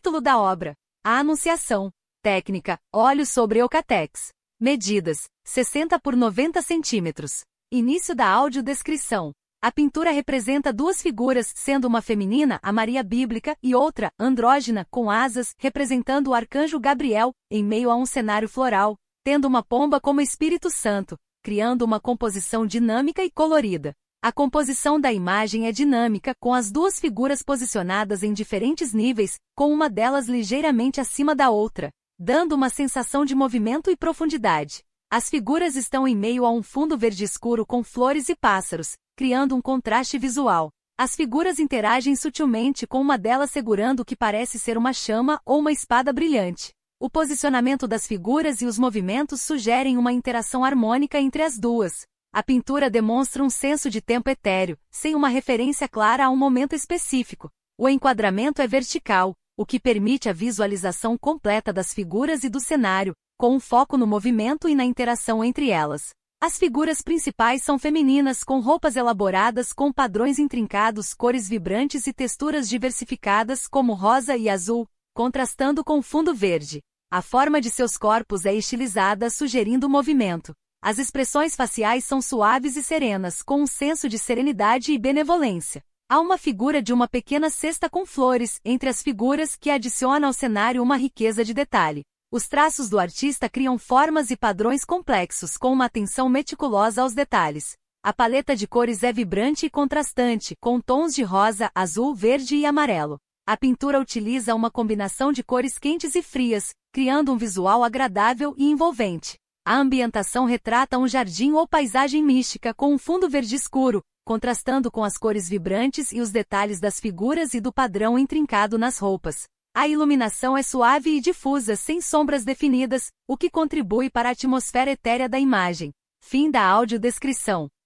Título da obra: A Anunciação. Técnica: óleo sobre Eucatex. Medidas: 60 por 90 centímetros. Início da audiodescrição. A pintura representa duas figuras, sendo uma feminina, a Maria bíblica, e outra, andrógina, com asas, representando o arcanjo Gabriel, em meio a um cenário floral, tendo uma pomba como Espírito Santo, criando uma composição dinâmica e colorida. A composição da imagem é dinâmica, com as duas figuras posicionadas em diferentes níveis, com uma delas ligeiramente acima da outra, dando uma sensação de movimento e profundidade. As figuras estão em meio a um fundo verde escuro com flores e pássaros, criando um contraste visual. As figuras interagem sutilmente, com uma delas segurando o que parece ser uma chama ou uma espada brilhante. O posicionamento das figuras e os movimentos sugerem uma interação harmônica entre as duas. A pintura demonstra um senso de tempo etéreo, sem uma referência clara a um momento específico. O enquadramento é vertical, o que permite a visualização completa das figuras e do cenário, com um foco no movimento e na interação entre elas. As figuras principais são femininas, com roupas elaboradas com padrões intrincados, cores vibrantes e texturas diversificadas como rosa e azul, contrastando com o fundo verde. A forma de seus corpos é estilizada, sugerindo movimento. As expressões faciais são suaves e serenas, com um senso de serenidade e benevolência. Há uma figura de uma pequena cesta com flores entre as figuras que adiciona ao cenário uma riqueza de detalhe. Os traços do artista criam formas e padrões complexos com uma atenção meticulosa aos detalhes. A paleta de cores é vibrante e contrastante, com tons de rosa, azul, verde e amarelo. A pintura utiliza uma combinação de cores quentes e frias, criando um visual agradável e envolvente. A ambientação retrata um jardim ou paisagem mística com um fundo verde escuro, contrastando com as cores vibrantes e os detalhes das figuras e do padrão intrincado nas roupas. A iluminação é suave e difusa, sem sombras definidas, o que contribui para a atmosfera etérea da imagem. Fim da audiodescrição.